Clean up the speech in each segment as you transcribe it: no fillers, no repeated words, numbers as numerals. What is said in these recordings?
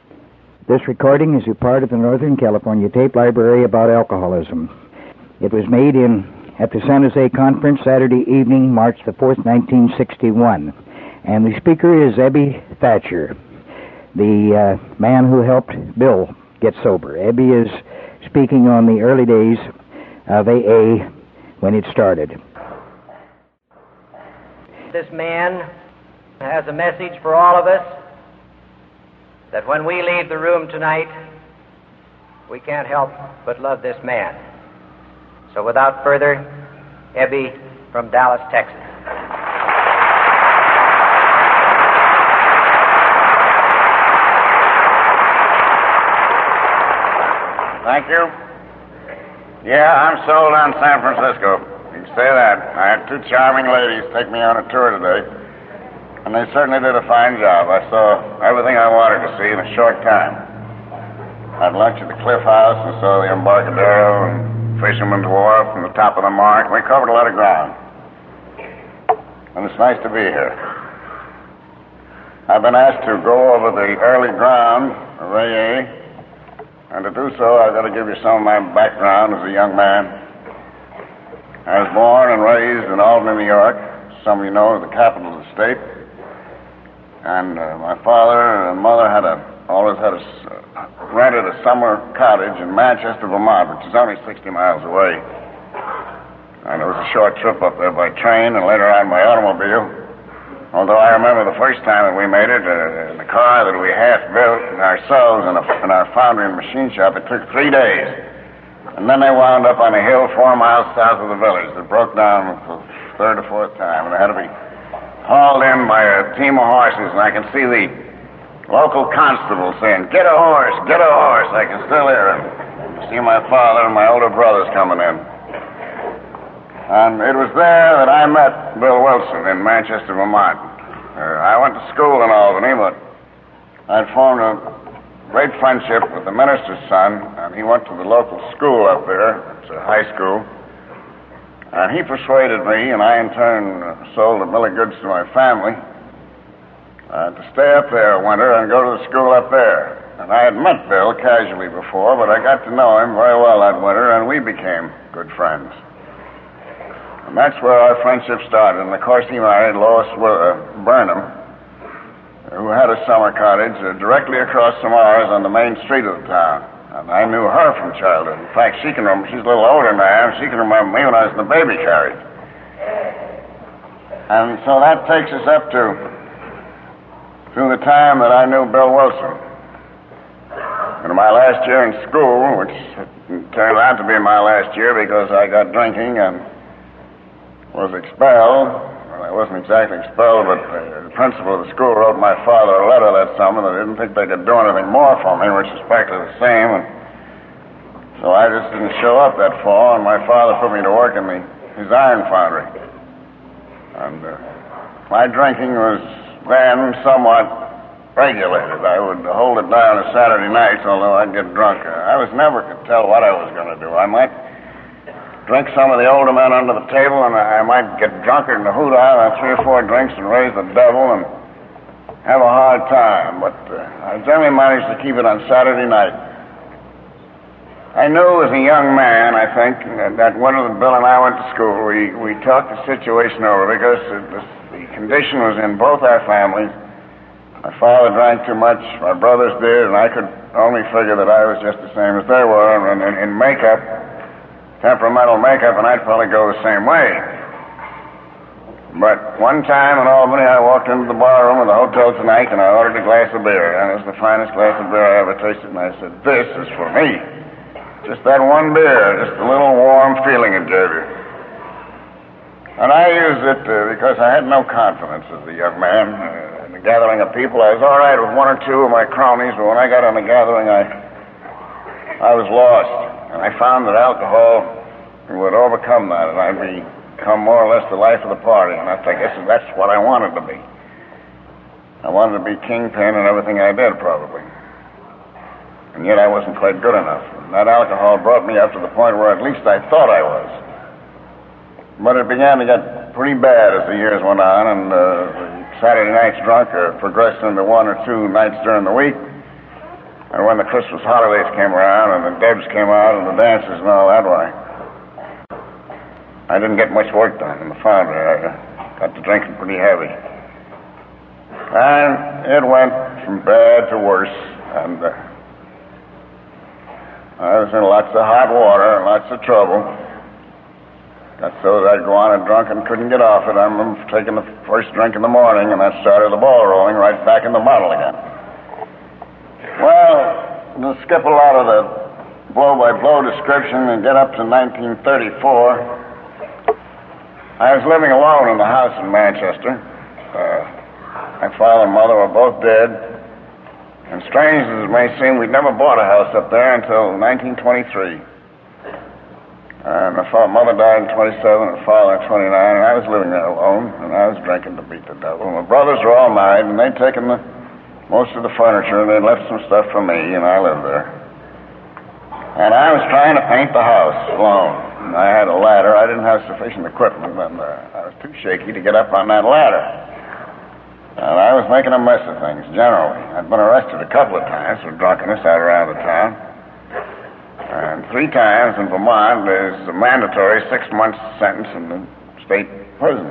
This recording is a part of the Northern California Tape Library about alcoholism. It was made at the San Jose Conference Saturday evening, March the 4th, 1961. And the speaker is Ebby Thatcher, the man who helped Bill get sober. Ebby is speaking on the early days of AA when it started. This man has a message for all of us, that when we leave the room tonight, we can't help but love this man. So without further, Ebby from Dallas, Texas. Thank you. Yeah, I'm sold on San Francisco. You can say that. I had two charming ladies take me on a tour today, and they certainly did a fine job. I saw everything I wanted to see in a short time. I had lunch at the Cliff House and saw the Embarcadero and Fisherman's Wharf and the top of the Mark. We covered a lot of ground. And it's nice to be here. I've been asked to go over the early ground of AA, and to do so, I've got to give you some of my background as a young man. I was born and raised in Albany, New York. Some of you know the capital of the state. And my father and mother rented a summer cottage in Manchester, Vermont, which is only 60 miles away. And it was a short trip up there by train and later on by automobile. Although I remember the first time that we made it in the car that we half built ourselves in our foundry and machine shop, it took 3 days. And then they wound up on a hill 4 miles south of the village that broke down for the third or fourth time, and it had to be hauled in by a team of horses, and I can see the local constable saying, "Get a horse, get a horse." I can still hear him. I see my father and my older brothers coming in. And it was there that I met Bill Wilson in Manchester, Vermont. I went to school in Albany, but I'd formed a great friendship with the minister's son, and he went to the local school up there. It's a high school. And he persuaded me, and I in turn sold a bill of goods to my family, to stay up there winter and go to the school up there. And I had met Bill casually before, but I got to know him very well that winter, and we became good friends. And that's where our friendship started. And of course, he married Lois Burnham, who had a summer cottage directly across from ours on the main street of the town. And I knew her from childhood. In fact, she's a little older than I am. She can remember me when I was in the baby carriage. And so that takes us up to the time that I knew Bill Wilson. In my last year in school, which turned out to be my last year because I got drinking and was expelled. Well, I wasn't exactly expelled, but the principal of the school wrote my father a letter that summer that I didn't think they could do anything more for me, which is practically the same. And so I just didn't show up that fall, and my father put me to work in his iron foundry. And my drinking was then somewhat regulated. I would hold it down on Saturday nights, although I'd get drunk. I never could tell what I was going to do. I might drink some of the older men under the table, and I might get drunker than the hoot out on 3 or 4 drinks and raise the devil and have a hard time. But I generally managed to keep it on Saturday night. I knew as a young man, I think, that winter that Bill and I went to school, we talked the situation over because the condition was in both our families. My father drank too much, my brothers did, and I could only figure that I was just the same as they were. And in makeup, temperamental makeup, and I'd probably go the same way. But one time in Albany, I walked into the bar room of the Hotel Tonight, and I ordered a glass of beer, and it was the finest glass of beer I ever tasted, and I said, "This is for me." Just that one beer, just a little warm feeling it gave you. And I used it because I had no confidence as a young man. In the gathering of people, I was all right with 1 or 2 of my cronies, but when I got on the gathering, I was lost. And I found that alcohol would overcome that, and I'd become more or less the life of the party. And I guess that's what I wanted to be. I wanted to be kingpin in everything I did, probably. And yet I wasn't quite good enough. And that alcohol brought me up to the point where at least I thought I was. But it began to get pretty bad as the years went on, and the Saturday nights drunk progressed into 1 or 2 nights during the week. And when the Christmas holidays came around and the Debs came out and the dances and all that, why, I didn't get much work done in the foundry. I got to drinking pretty heavy. And it went from bad to worse. And I was in lots of hot water and lots of trouble. Got so that I'd go on and drunk and couldn't get off it. I remember taking the first drink in the morning, and that started the ball rolling right back in the bottle again. Well, to skip a lot of the blow-by-blow description and get up to 1934, I was living alone in the house in Manchester. My father and mother were both dead. And strange as it may seem, we'd never bought a house up there until 1923. And my mother died in 27 and father in 29, and I was living there alone, and I was drinking to beat the devil. My brothers were all married, and they'd taken most of the furniture, and they'd left some stuff for me, and I lived there. And I was trying to paint the house alone. And I had a ladder. I didn't have sufficient equipment, and I was too shaky to get up on that ladder. And I was making a mess of things, generally. I'd been arrested a couple of times for drunkenness out around the town. And 3 times in Vermont, there's a mandatory 6-month sentence in the state prison.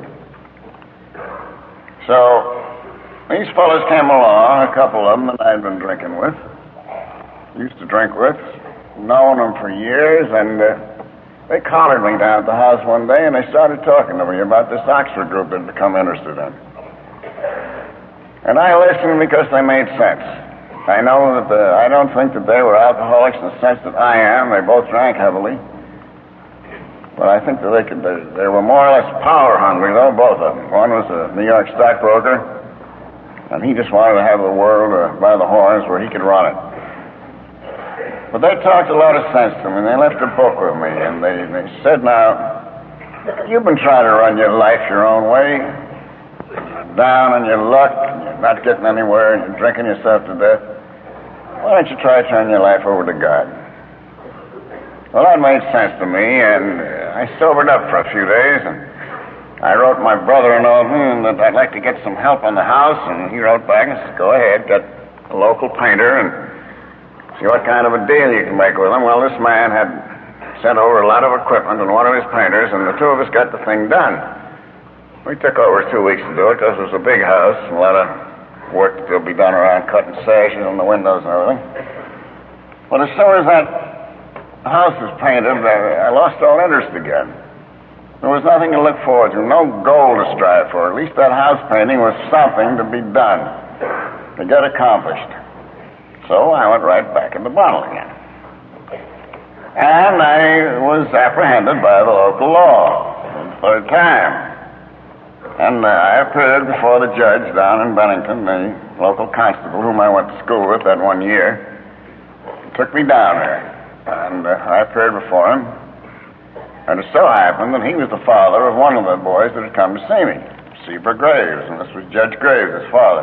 So these fellas came along, a couple of them that I'd been drinking with, used to drink with, known them for years, and they collared me down at the house one day, and they started talking to me about this Oxford group they'd become interested in. And I listened because they made sense. I know that I don't think that they were alcoholics in the sense that I am. They both drank heavily. But I think that they were more or less power hungry, though, both of them. One was a New York stockbroker, and he just wanted to have the world by the horns where he could run it. But they talked a lot of sense to me, and they left a book with me, and they said, now, you've been trying to run your life your own way. You're down on your luck, and you're not getting anywhere, and you're drinking yourself to death. Why don't you try turning your life over to God? Well, that made sense to me, and I sobered up for a few days, and I wrote my brother-in-law that I'd like to get some help on the house, and he wrote back and said, go ahead, get a local painter and see what kind of a deal you can make with him. Well, this man had sent over a lot of equipment and one of his painters, and the two of us got the thing done. We took over 2 weeks to do it because it was a big house and a lot of work still be done around cutting sashes on the windows and everything. But as soon as that house was painted, I lost all interest again. There was nothing to look forward to, no goal to strive for. At least that house painting was something to be done, to get accomplished. So I went right back in the bottle again. And I was apprehended by the local law for the 3rd time. And I appeared before the judge down in Bennington, the local constable whom I went to school with that 1 year. He took me down there, and I appeared before him. And it so happened that he was the father of one of the boys that had come to see me, Seaver Graves, and this was Judge Graves' father.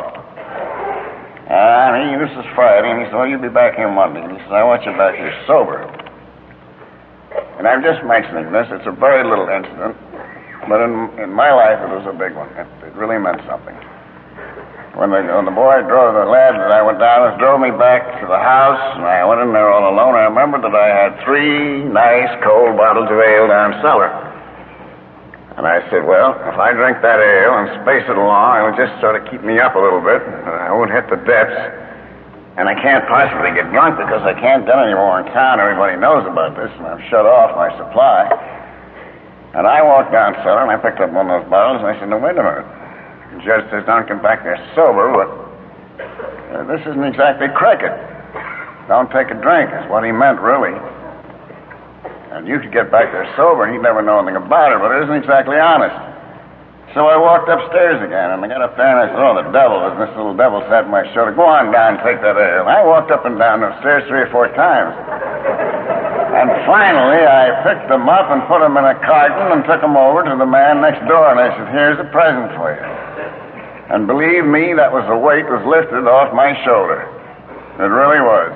And this was Friday, and he said, well, you'll be back here Monday. And he said, I want you back here sober. And I'm just mentioning this. It's a very little incident. But in my life, it was a big one. It really meant something. When the lad that I went down with drove me back to the house, and I went in there all alone, I remember that I had 3 nice cold bottles of ale down cellar. And I said, well, if I drink that ale and space it along, it'll just sort of keep me up a little bit. I won't hit the depths. And I can't possibly get drunk because I can't get any more in town. Everybody knows about this, and I've shut off my supply. And I walked down cellar, and I picked up one of those bottles, and I said, no, wait a minute. The judge says, don't come back there sober, but this isn't exactly cricket. Don't take a drink, is what he meant, really. And you could get back there sober, and he'd never know anything about it, but it isn't exactly honest. So I walked upstairs again, and I got up there, and I said, oh, the devil, and this little devil sat on my shoulder. Go on down and take that ale. And I walked up and down the stairs 3 or 4 times. And finally, I picked them up and put them in a carton and took them over to the man next door. And I said, here's a present for you. And believe me, that was the weight was lifted off my shoulder. It really was.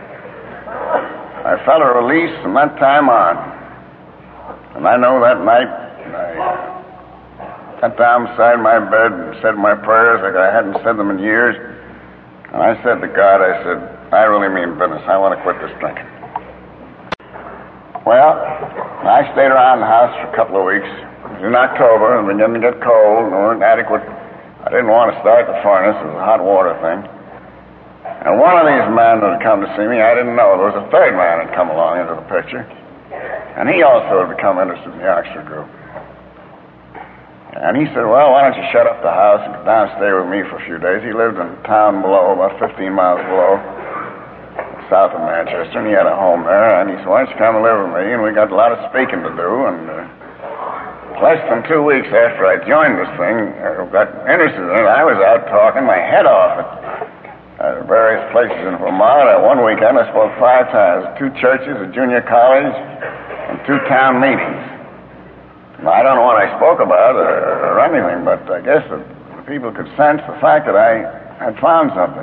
I felt a release from that time on. And I know that night, I sat down beside my bed and said my prayers like I hadn't said them in years. And I said to God, I said, I really mean business. I want to quit this drinking. Well, I stayed around the house for a couple of weeks. It was in October, and beginning to get cold, and there weren't adequate. I didn't want to start the furnace. It was a hot water thing. And one of these men that had come to see me, I didn't know. There was a third man that had come along into the picture. And he also had become interested in the Oxford group. And he said, well, why don't you shut up the house and go down and stay with me for a few days? He lived in a town below, about 15 miles below, south of Manchester, and he had a home there. And he said, why don't you come and live with me? And we got a lot of speaking to do. And less than 2 weeks after I joined this thing, I got interested in it. I was out talking my head off at various places in Vermont. One weekend I spoke 5 times, 2 churches, a junior college, and 2 town meetings. Now, I don't know what I spoke about or anything, but I guess the people could sense the fact that I had found something.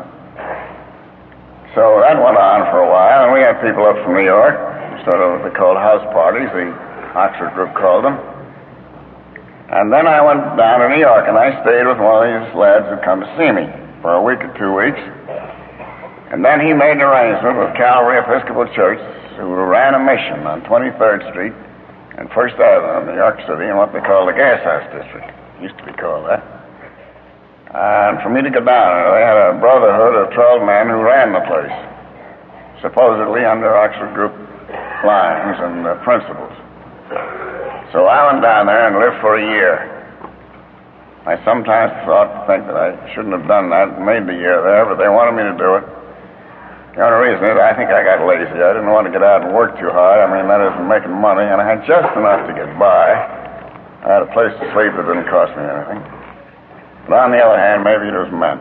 So that went on for a while, and we had people up from New York, sort of what they called house parties, the Oxford group called them. And then I went down to New York, and I stayed with one of these lads who'd come to see me for a week or 2 weeks. And then he made an arrangement with Calvary Episcopal Church, who ran a mission on 23rd Street and First Avenue in New York City in what they call the Gas House District. It used to be called that. And for me to go down there, they had a brotherhood of 12 men who ran the place, supposedly under Oxford Group lines and principles. So I went down there and lived for a year. I sometimes think that I shouldn't have done that and made the year there, but they wanted me to do it. The only reason is I think I got lazy. I didn't want to get out and work too hard. I mean, that isn't making money, and I had just enough to get by. I had a place to sleep that didn't cost me anything. But on the other hand, maybe it was meant.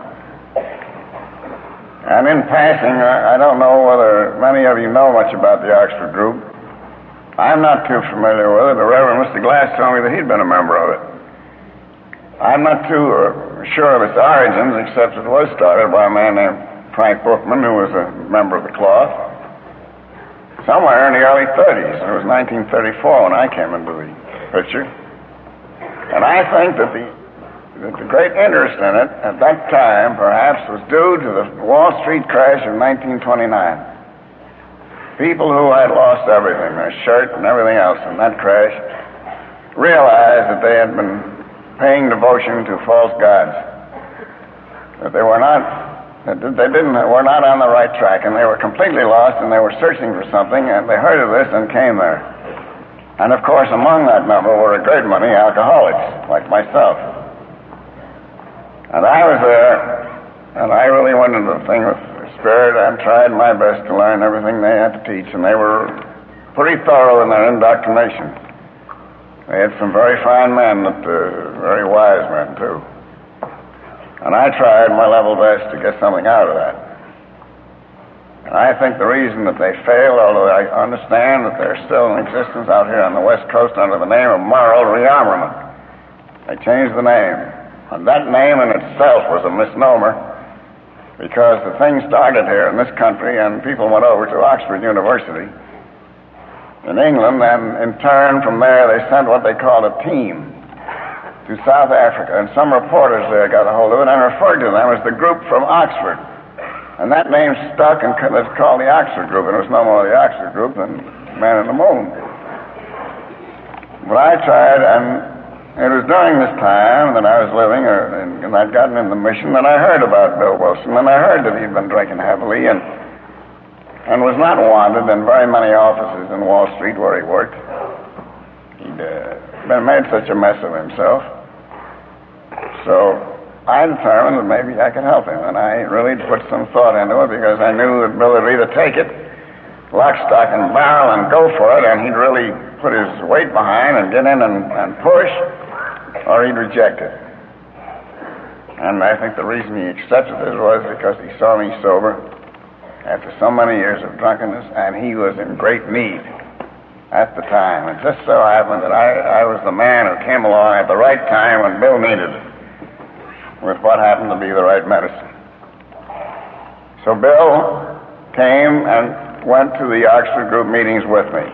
And in passing, I don't know whether many of you know much about the Oxford group. I'm not too familiar with it. The Reverend Mr. Glass told me that he'd been a member of it. I'm not too sure of its origins, except it was started by a man named Frank Bookman, who was a member of the Cloth, somewhere in the early 30s. It was 1934 when I came into the picture. And I think that the great interest in it at that time, perhaps, was due to the Wall Street crash of 1929. People who had lost everything, their shirt and everything else in that crash, realized that they had been paying devotion to false gods, that they were not on the right track, and they were completely lost, and they were searching for something, and they heard of this and came there. And of course, among that number were a great many alcoholics, like myself. And I was there, and I really went into the thing with spirit and tried my best to learn everything they had to teach, and they were pretty thorough in their indoctrination. They had some very fine men, very wise men, too. And I tried my level best to get something out of that. And I think the reason that they failed, although I understand that they're still in existence out here on the West Coast under the name of moral rearmament. They changed the name. And that name in itself was a misnomer, because the thing started here in this country, and people went over to Oxford University in England, and in turn from there they sent what they called a team to South Africa, and some reporters there got a hold of it and referred to them as the group from Oxford. And that name stuck, and it's called the Oxford Group, and it was no more the Oxford Group than Man in the Moon. But I tried, and it was during this time that I was living, and I'd gotten in the mission, that I heard about Bill Wilson, and I heard that he'd been drinking heavily and was not wanted in very many offices in Wall Street where he worked. He'd made such a mess of himself. So I determined that maybe I could help him, and I really put some thought into it, because I knew that Bill would either take it, lock, stock, and barrel, and go for it, and he'd really put his weight behind and get in and push, or he'd reject it. And I think the reason he accepted it was because he saw me sober after so many years of drunkenness, and he was in great need at the time. It just so happened that I was the man who came along at the right time when Bill needed it, with what happened to be the right medicine. So Bill came and went to the Oxford Group meetings with me,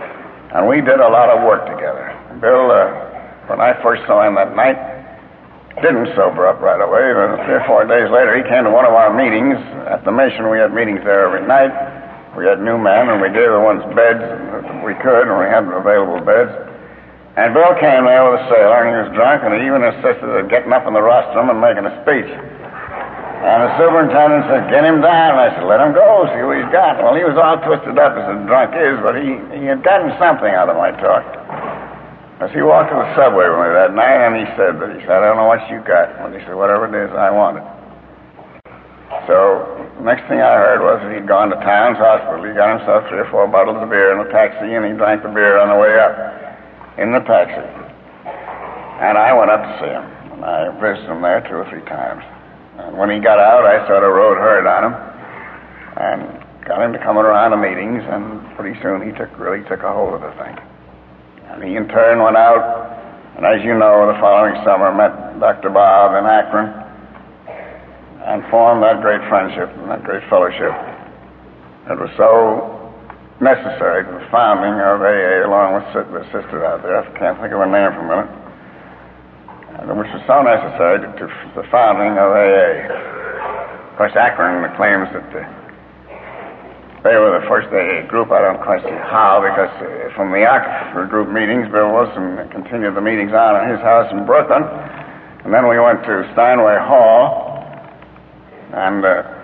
and we did a lot of work together. Bill, when I first saw him that night, didn't sober up right away, but 3 or 4 days later he came to one of our meetings. At the mission, we had meetings there every night. We had new men, and we gave the ones beds if we could, and we had available beds. And Bill came there with a sailor, and he was drunk, and he even insisted on getting up in the rostrum and making a speech. And the superintendent said, "Get him down." And I said, "Let him go, see what he's got." Well, he was all twisted up as a drunk is, but he had gotten something out of my talk. As he walked to the subway with me that night, and he said, "I don't know what you got." And he said, "Whatever it is, I want it." So, next thing I heard was that he'd gone to Towns Hospital. He got himself 3 or 4 bottles of beer in a taxi, and he drank the beer on the way up in the taxi. And I went up to see him, and I visited him there 2 or 3 times. And when he got out, I sort of rode herd on him and got him to come around to meetings, and pretty soon he really took a hold of the thing. And he in turn went out, and as you know, the following summer met Dr. Bob in Akron and formed that great friendship and that great fellowship. It was so necessary to the founding of AA, along with the sister out there. I can't think of her name for a minute. Which was so necessary to the founding of AA. Of course, Akron claims that they were the first AA group. I don't quite see how, because from the Oxford group meetings, Bill Wilson continued the meetings on at his house in Brooklyn. And then we went to Steinway Hall. And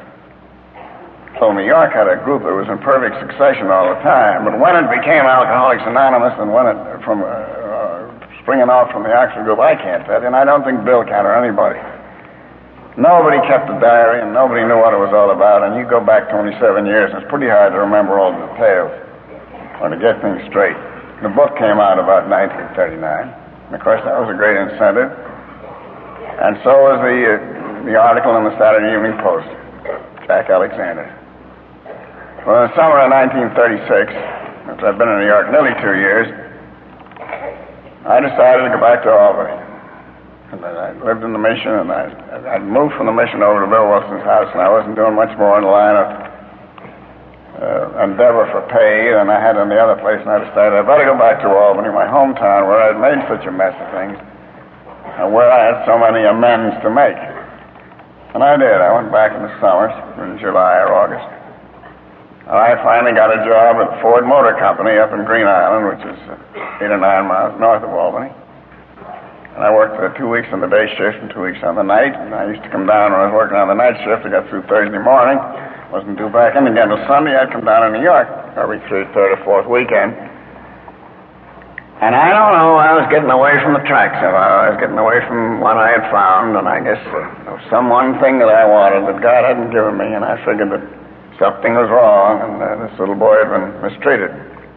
so New York had a group that was in perfect succession all the time. But when it became Alcoholics Anonymous and when it, from springing off from the Oxford group, I can't tell you, and I don't think Bill can or anybody. Nobody kept a diary, and nobody knew what it was all about, and you go back 27 years, and it's pretty hard to remember all the details or to get things straight. The book came out about 1939, and of course that was a great incentive, and so was the article in the Saturday Evening Post, Jack Alexander. Well, in the summer of 1936, after I'd been in New York nearly 2 years, I decided to go back to Albany. And I lived in the mission, and I'd moved from the mission over to Bill Wilson's house, and I wasn't doing much more in the line of endeavor for pay than I had in the other place, and I decided I better go back to Albany, my hometown, where I'd made such a mess of things, and where I had so many amends to make. And I did. I went back in the summers, in July or August. And I finally got a job at Ford Motor Company up in Green Island, which is 8 or 9 miles north of Albany. And I worked 2 weeks on the day shift and 2 weeks on the night. And I used to come down when I was working on the night shift. I got through Thursday morning. Wasn't due back in again till Sunday. I'd come down to New York every 3rd or 4th weekend. And I don't know, I was getting away from the track somehow. I was getting away from what I had found. And I guess there was some one thing that I wanted that God hadn't given me. And I figured that something was wrong, and this little boy had been mistreated.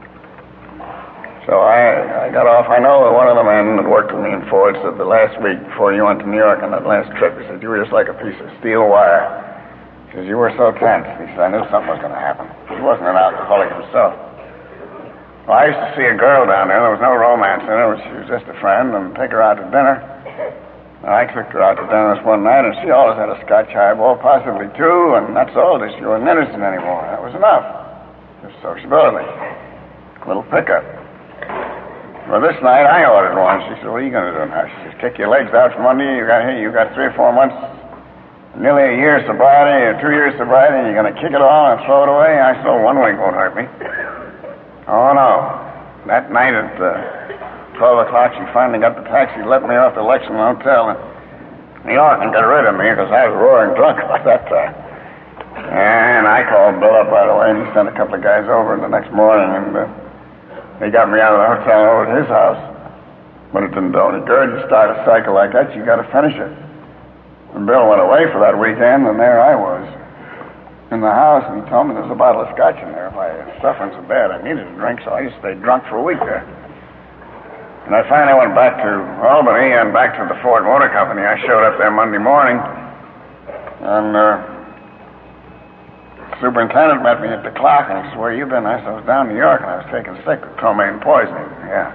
So I got off. I know that one of the men that worked with me in Ford said the last week before you went to New York on that last trip, he said, "You were just like a piece of steel wire." He says, "You were so tense." He said, "I knew something was going to happen." He wasn't an alcoholic himself. Well, I used to see a girl down there. There was no romance in her. She was just a friend, and take her out to dinner. And I took her out to dinner this one night, and she always had a Scotch highball, possibly 2, and that's all. She wasn't innocent anymore. That was enough. Just sociability. A little pickup. Well, this night I ordered one. She said, "What are you going to do now?" She said, "Kick your legs out from under you. You got 3 or 4 months, nearly a year sobriety, or 2 years sobriety, and you're going to kick it all and throw it away?" I said, "Oh, 1 week won't hurt me." Oh, no. That night at 12 o'clock, she finally got the taxi, let me off the Lexington Hotel, and New York and got rid of me because I was roaring drunk by that time. And I called Bill up right away, and he sent a couple of guys over the next morning, and they got me out of the hotel and over to his house. But it didn't do any good. You start a cycle like that, you got to finish it. And Bill went away for that weekend, and there I was in the house, and he told me there's a bottle of Scotch in there. My suffering's so bad, I needed a drink, so I just stayed drunk for a week there. And I finally went back to Albany and back to the Ford Motor Company. I showed up there Monday morning, and the superintendent met me at the clock, and he said, "Where you been?" I said, "I was down in New York, and I was taken sick with ptomaine poisoning." Yeah.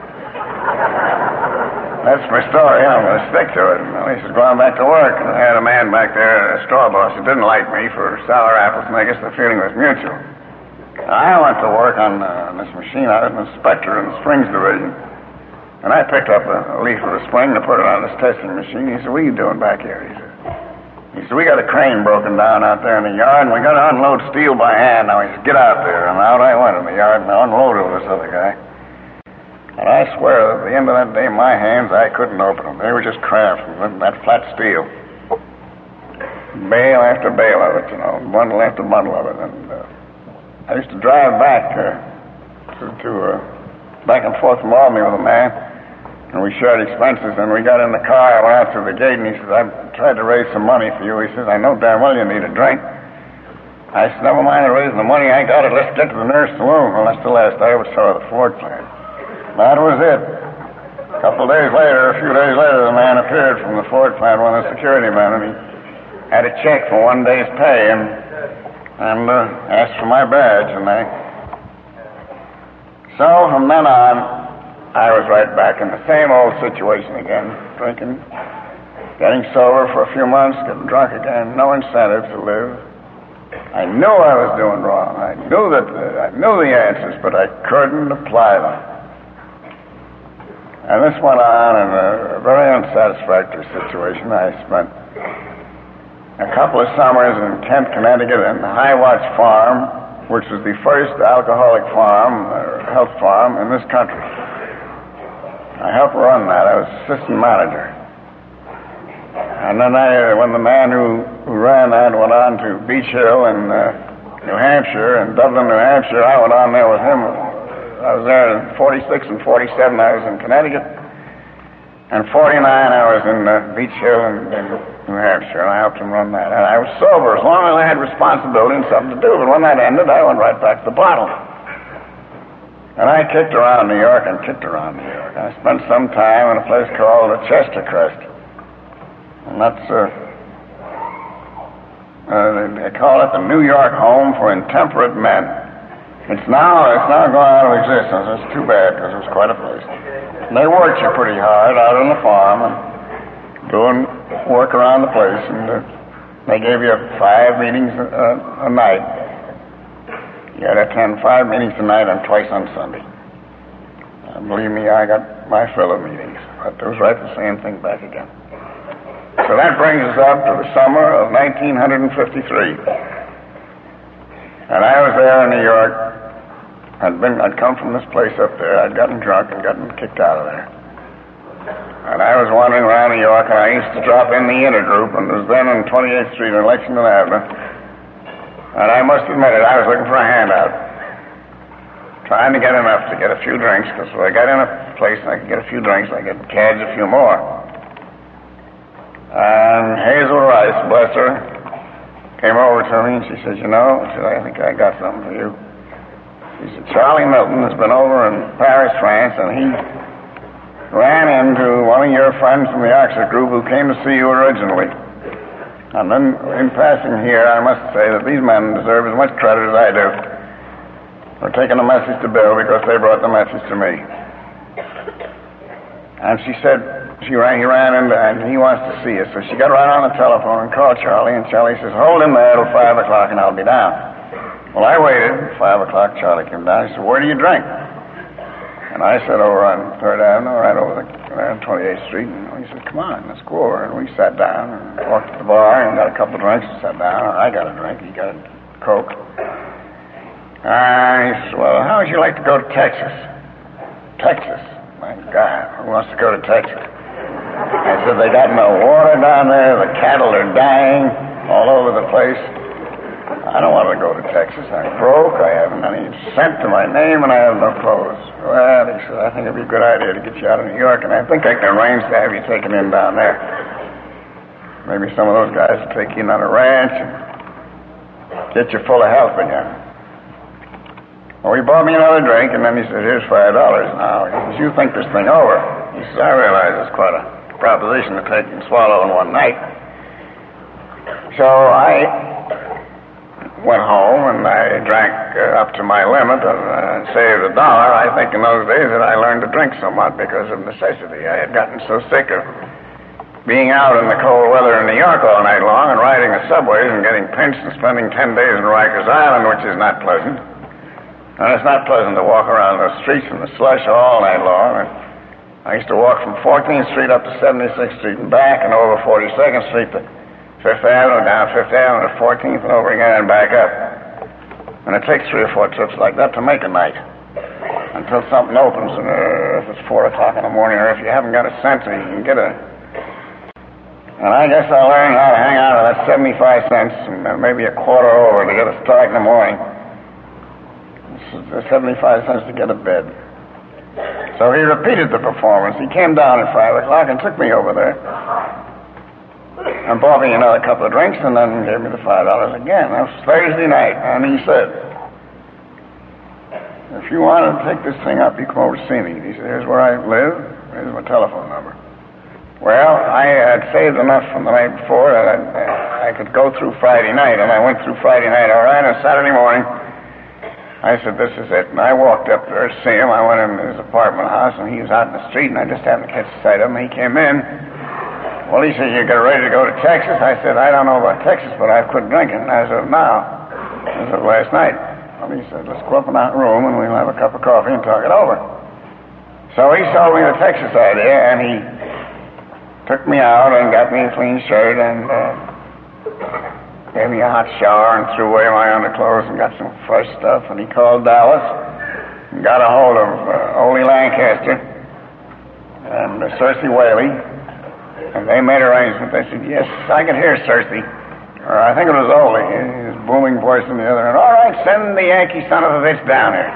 That's my story. I'm going to stick to it. Well, he says, "Go on back to work." And I had a man back there, a straw boss, who didn't like me for sour apples, and I guess the feeling was mutual. I went to work on this machine. I was an inspector in the Springs Division. And I picked up a leaf of the spring to put it on this testing machine. He said, what are you doing back here? He said, we got a crane broken down out there in the yard, and we got to unload steel by hand. Now, he said, get out there. And out I went in the yard and unloaded with this other guy. And I swear, at the end of that day, my hands, I couldn't open them. They were just cramped from that flat steel. Bale after bale of it, bundle after bundle of it. And I used to drive back back and forth from Albany with a man, and we shared expenses. And we got in the car. I went out through the gate, and he says, I tried to raise some money for you. He says, I know damn well you need a drink. I said, never mind raising the money. I got it. Let's get to the nearest saloon. Well, that's the last I ever saw of the Ford plant. That was it. A few days later, the man appeared from the Ford plant, one of the security men, and he had a check for one day's pay and asked for my badge. And so from then on, I was right back in the same old situation again, drinking, getting sober for a few months, getting drunk again, no incentive to live. I knew I was doing wrong. I knew the answers, but I couldn't apply them. And this went on in a very unsatisfactory situation. I spent a couple of summers in Kent, Connecticut, in the Highwatch Farm, which was the first alcoholic farm, health farm, in this country. I helped run that. I was assistant manager. And then when the man who ran that went on to Beach Hill in New Hampshire, and Dublin, New Hampshire, I went on there with him. I was there in 46 and 47. I was in Connecticut. And 49, I was in Beach Hill in New Hampshire, and I helped him run that. And I was sober as long as I had responsibility and something to do. But when that ended, I went right back to the bottle. And I kicked around New York. I spent some time in a place called Chester Crest. And that's, they call it the New York Home for Intemperate Men. It's now gone out of existence. It's too bad, because it was quite a place. And they worked you pretty hard out on the farm and doing work around the place. And they gave you 5 meetings a night. You had to attend 5 meetings a night and twice on Sunday. And believe me, I got my fill of meetings. But it was right the same thing back again. So that brings us up to the summer of 1953. And I was there in New York. I'd come from this place up there. I'd gotten drunk and gotten kicked out of there. And I was wandering around New York, and I used to drop in the intergroup, and it was then on 28th Street in Lexington Avenue. And I must admit it, I was looking for a handout. Trying to get enough to get a few drinks, because if I got in a place and I could get a few drinks, I could cadge a few more. And Hazel Rice, bless her, came over to me, and she said, I think I got something for you. He said, Charlie Milton has been over in Paris, France, and he ran into one of your friends from the Oxford group who came to see you originally. And then, in passing here, I must say that these men deserve as much credit as I do for taking the message to Bill, because they brought the message to me. And she said, he ran in and he wants to see you. So she got right on the telephone and called Charlie, and Charlie says, hold him there till 5 o'clock and I'll be down. Well, I waited. 5 o'clock, Charlie came down. He said, where do you drink? And I said, over on 3rd Avenue, right over on 28th Street. And he said, come on, let's go over. And we sat down and walked to the bar and got a couple of drinks and sat down. And I got a drink. He got a Coke. He said, well, how would you like to go to Texas? Texas? My God, who wants to go to Texas? I said, they got no water down there. The cattle are dying all over the place. I don't want to go to Texas. I'm broke. I haven't any cent to my name, and I have no clothes. Well, he said, I think it'd be a good idea to get you out of New York, and I think I can arrange to have you taken in down there. Maybe some of those guys will take you in on a ranch and get you full of health again. Well, he bought me another drink, and then he said, here's $5 now. He says, you think this thing over. He says, I realize it's quite a proposition to take and swallow in one night. So I went home and I drank up to my limit and saved $1. I think in those days that I learned to drink somewhat because of necessity. I had gotten so sick of being out in the cold weather in New York all night long and riding the subways and getting pinched and spending 10 days in Rikers Island, which is not pleasant. And it's not pleasant to walk around the streets in the slush all night long. And I used to walk from 14th Street up to 76th Street and back, and over 42nd Street to 5th Avenue, down 5th Avenue to 14th, and over again and back up. And it takes 3 or 4 trips like that to make a night, until something opens, and if it's 4 o'clock in the morning, or if you haven't got a sensor, you can get a... And I guess I learned how to hang out with that 75 cents, and maybe a quarter over to get a start in the morning. It's 75 cents to get a bed. So he repeated the performance. He came down at 5 o'clock and took me over there and bought me another couple of drinks and then gave me the $5 again. That was Thursday night, and he said, if you want to take this thing up, you come over to see me. He said, here's where I live. Here's my telephone number. Well, I had saved enough from the night before that I could go through Friday night, and I went through Friday night all right, and Saturday morning I said, this is it. And I walked up there to see him. I went in his apartment house, and he was out in the street, and I just happened to catch sight of him. He came in. Well, he said, you get ready to go to Texas? I said, I don't know about Texas, but I've quit drinking. I said, now. This was last night. Well, he said, let's go up in that room, and we'll have a cup of coffee and talk it over. So he sold me the Texas idea, and he took me out and got me a clean shirt and gave me a hot shower and threw away my underclothes and got some fresh stuff. And he called Dallas and got a hold of Ole Lancaster and Cersei Whaley, and they made arrangements. They said, yes, I can hear Cersei. Or I think it was Ole, his booming voice in the other end. All right, send the Yankee son of a bitch down here.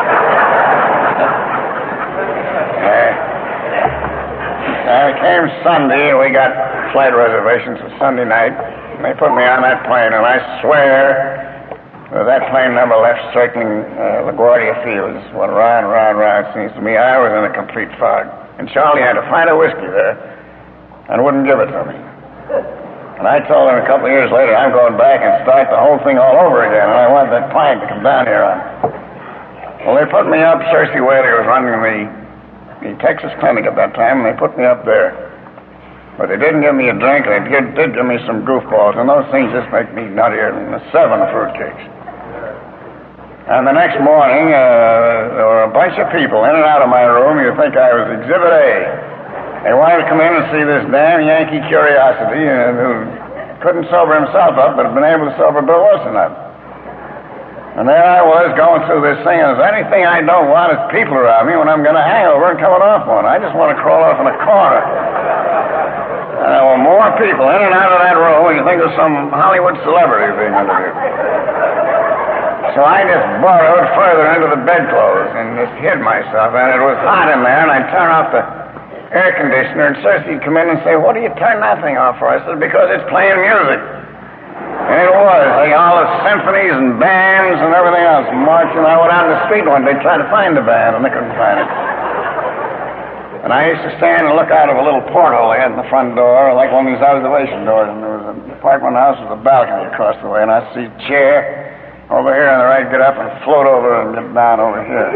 It came Sunday, and we got flight reservations for Sunday night. And they put me on that plane, and I swear that plane never left circling LaGuardia Field. It just went round, round, round. It seems to me I was in a complete fog. And Charlie had to find a whiskey there and wouldn't give it to me. And I told him a couple of years later, I'm going back and start the whole thing all over again, and I want that plane to come down here on. Well, they put me up. Cersei Whaley was running the Texas clinic at that time, and they put me up there. But they didn't give me a drink, they did give me some goofballs, and those things just make me nuttier than the 7 fruitcakes. And the next morning, there were a bunch of people in and out of my room. You'd think I was Exhibit A. They wanted to come in and see this damn Yankee curiosity who couldn't sober himself up, but had been able to sober Bill Wilson up. And there I was going through this thing, and there's anything I don't want is people around me when I'm going to hang over and coming off one. I just want to crawl off in a corner. And there were more people in and out of that room, and you think there's some Hollywood celebrity being interviewed. So I just burrowed further into the bedclothes and just hid myself, and it was hot in there, and I'd turn off the air conditioner, and Cersei'd come in and say, what do you turn that thing off for? I said, because it's playing music. And it was. All the symphonies and bands and everything else marching. I went out in the street one day trying to find the band, and they couldn't find it. And I used to stand and look out of a little porthole they had in the front door, like one of these observation doors, and there was an apartment house with a balcony across the way, and I'd see a chair over here on the right, get up and float over and get down over here.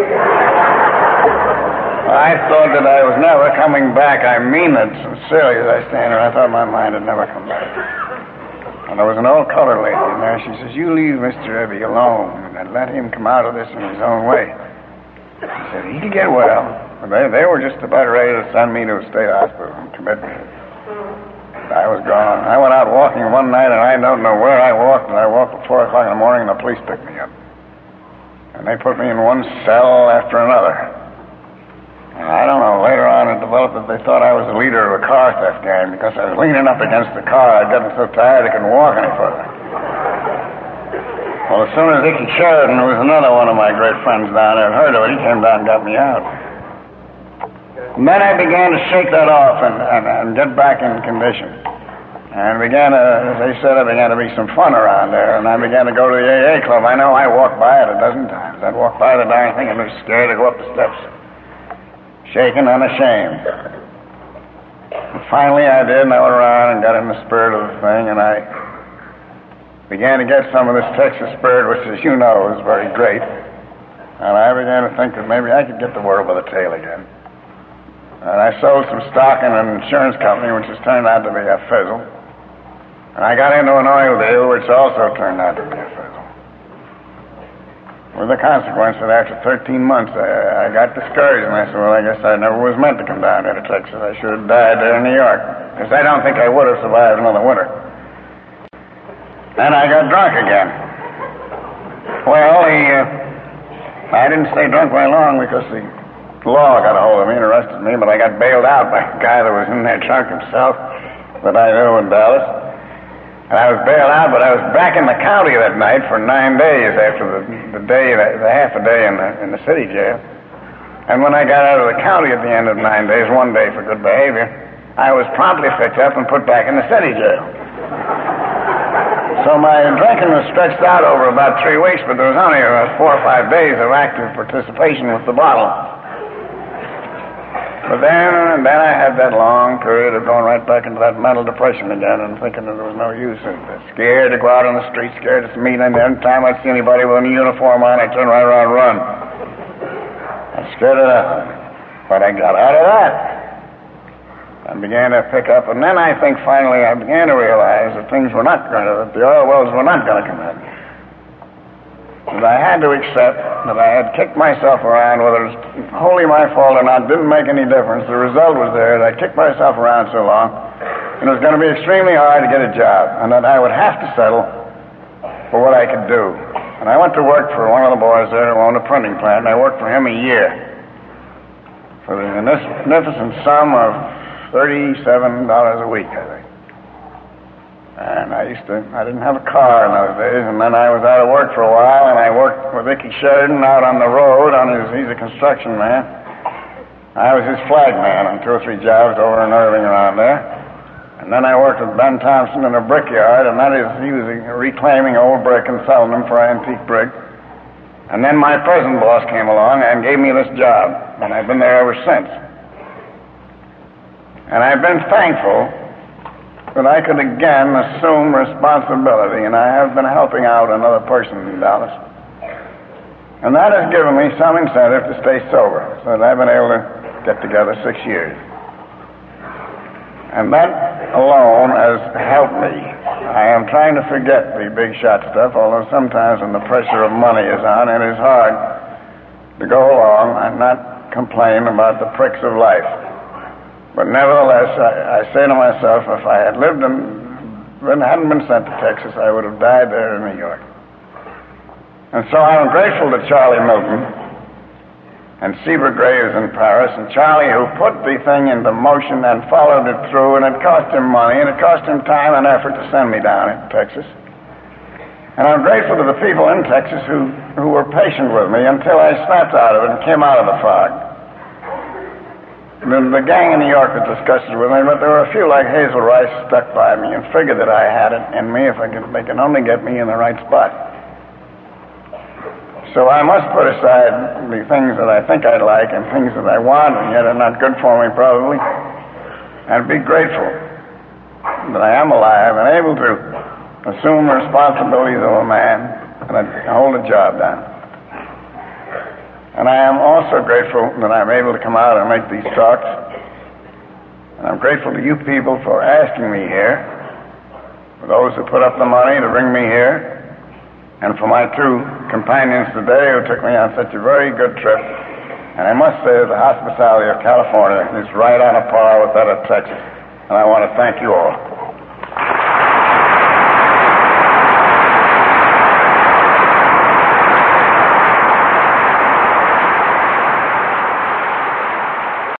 I thought that I was never coming back. I mean it sincerely as I stand there. I thought my mind had never come back. And there was an old colored lady in there. She says, you leave Mr. Ebby alone and let him come out of this in his own way. She said, he'll get well. But they were just about ready to send me to a state hospital and commit me. I was gone. I went out walking one night, and I don't know where I walked, and I walked at 4 o'clock in the morning, and the police picked me up. And they put me in one cell after another. And I don't know, later on it developed that they thought I was the leader of a car theft gang because I was leaning up against the car. I'd gotten so tired I couldn't walk any further. Well, as soon as Icky Sheridan, who was another one of my great friends down there, heard of it, he came down and got me out. And then I began to shake that off and get back in condition. And began to, as they said, there began to be some fun around there. And I began to go to the AA club. I know I walked by it a dozen times. I'd walk by the darn thing and was scared to go up the steps. Shaken, unashamed. And finally I did, and I went around and got in the spirit of the thing, and I began to get some of this Texas spirit, which, as you know, is very great. And I began to think that maybe I could get the world by the tail again. And I sold some stock in an insurance company, which has turned out to be a fizzle. And I got into an oil deal, which also turned out to be a fizzle. With the consequence that after 13 months, I got discouraged, and I said, well, I guess I never was meant to come down here to Texas. I should have died there in New York, because I don't think I would have survived another winter. And I got drunk again. Well, I didn't stay drunk very long because the law got a hold of me and arrested me, but I got bailed out by a guy that was in there drunk himself that I knew in Dallas. And I was bailed out, but I was back in the county that night for 9 days after the half a day in the city jail. And when I got out of the county at the end of 9 days, 1 day for good behavior, I was promptly picked up and put back in the city jail. So my drinking was stretched out over about 3 weeks, but there was only about 4 or 5 days of active participation with the bottle. But then I had that long period of going right back into that mental depression again and thinking that there was no use. And scared to go out on the street, scared to meet, and every time I'd see anybody with a uniform on, I'd turn right around and run. I was scared of nothing. But I got out of that. I began to pick up, and then I think finally I began to realize that that the oil wells were not going to come in. That I had to accept that I had kicked myself around, whether it was wholly my fault or not, didn't make any difference. The result was there that I kicked myself around so long, and it was going to be extremely hard to get a job, and that I would have to settle for what I could do. And I went to work for one of the boys there who owned a printing plant, and I worked for him a year for the magnificent sum of $37 a week, I think. And I didn't have a car in those days, and then I was out of work for a while, and I worked with Icky Sheridan out on the road he's a construction man. I was his flag man on 2 or 3 jobs over in Irving around there. And then I worked with Ben Thompson in a brickyard, and that is, he was reclaiming old brick and selling them for antique brick. And then my present boss came along and gave me this job, and I've been there ever since. And I've been thankful that I could again assume responsibility, and I have been helping out another person in Dallas. And that has given me some incentive to stay sober, so that I've been able to get together 6 years. And that alone has helped me. I am trying to forget the big shot stuff, although sometimes when the pressure of money is on, it is hard to go along and not complain about the pricks of life. But nevertheless, I say to myself, if I had lived hadn't been sent to Texas, I would have died there in New York. And so I'm grateful to Charlie Milton and Sieber Graves in Paris, and Charlie who put the thing into motion and followed it through, and it cost him money, and it cost him time and effort to send me down into Texas. And I'm grateful to the people in Texas who were patient with me until I snapped out of it and came out of the fog. The gang in New York was disgusted with me, but there were a few like Hazel Rice stuck by me and figured that I had it in me if they can only get me in the right spot. So I must put aside the things that I think I like and things that I want and yet are not good for me probably, and be grateful that I am alive and able to assume the responsibilities of a man and hold a job down. And I am also grateful that I'm able to come out and make these talks. And I'm grateful to you people for asking me here, for those who put up the money to bring me here, and for my 2 companions today who took me on such a very good trip. And I must say that the hospitality of California is right on a par with that of Texas. And I want to thank you all.